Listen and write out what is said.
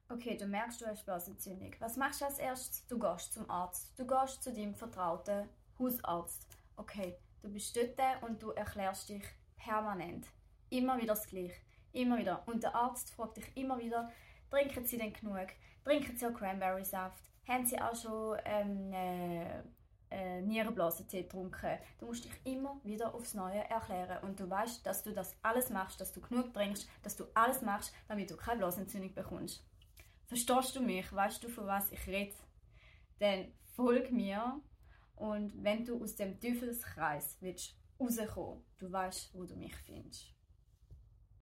Okay, du merkst, du hast Blasenentzündung. Was machst du als erstes? Du gehst zum Arzt. Du gehst zu deinem vertrauten Hausarzt. Okay, du bist dort und du erklärst dich permanent. Immer wieder das Gleiche. Immer wieder. Und der Arzt fragt dich immer wieder, trinken Sie denn genug? Trinken Sie auch Cranberry-Saft? Haben Sie auch schon Nierenblasentee getrunken? Du musst dich immer wieder aufs Neue erklären. Und du weißt, dass du das alles machst, dass du genug trinkst, dass du alles machst, damit du keine Blasenentzündung bekommst. Verstehst du mich? Weißt du, von was ich rede? Dann folg mir und wenn du aus dem Teufelskreis willst rauskommen, du weißt, wo du mich findest.